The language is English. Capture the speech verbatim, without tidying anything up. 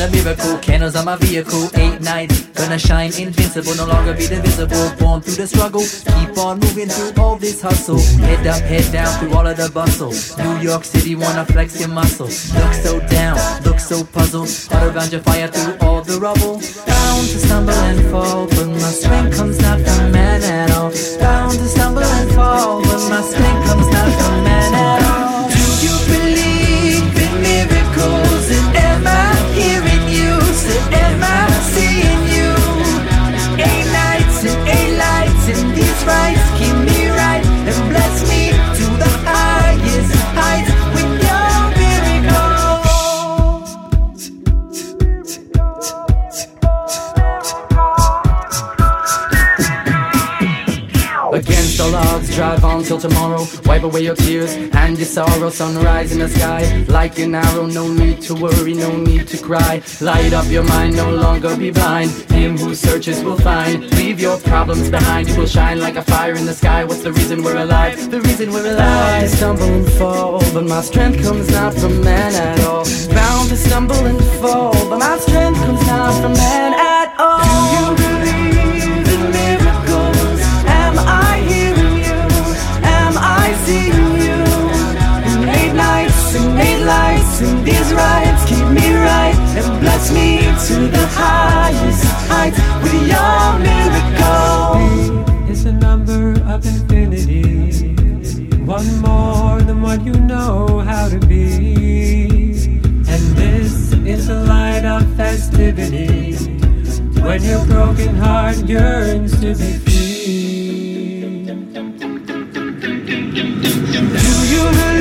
a miracle. Candles on my vehicle, eight nights, gonna shine invincible, no longer be divisible. Born through the struggle, keep on moving through all this hustle. Head up, head down through all of the bustle. New York City, wanna flex your muscle. Look so down, look so puzzled. Heart around your fire through all the rubble. Bound to stumble and fall, but my strength comes not from man at all. Bound to stumble and fall, but my strength comes not from man at all. Do you believe in miracles? And am I hearing you? So am I seeing you? Eight nights and eight lights, and these rights keep me right and bless me to the highest heights with your miracles. Against all odds, drive on till tomorrow. Wipe away your tears and your sorrow. Sunrise in the sky, like an arrow. No need to worry, no need to cry. Light up your mind, no longer be blind. Him who searches will find. Leave your problems behind, you will shine like a fire in the sky. What's the reason we're alive? The reason we're alive. I stumble and fall, but my strength comes not from man at all. Bound to stumble and fall, but my strength comes not from man at all. Do you believe in miracles? Am I hearing you? Am I seeing you? In eight nights and eight lights, and these rights keep me right and bless me to the highest heights with your miracle. It's a number of infinity, one more than what you know how to be. And this is the light of festivity, when your broken heart yearns to be free. Do you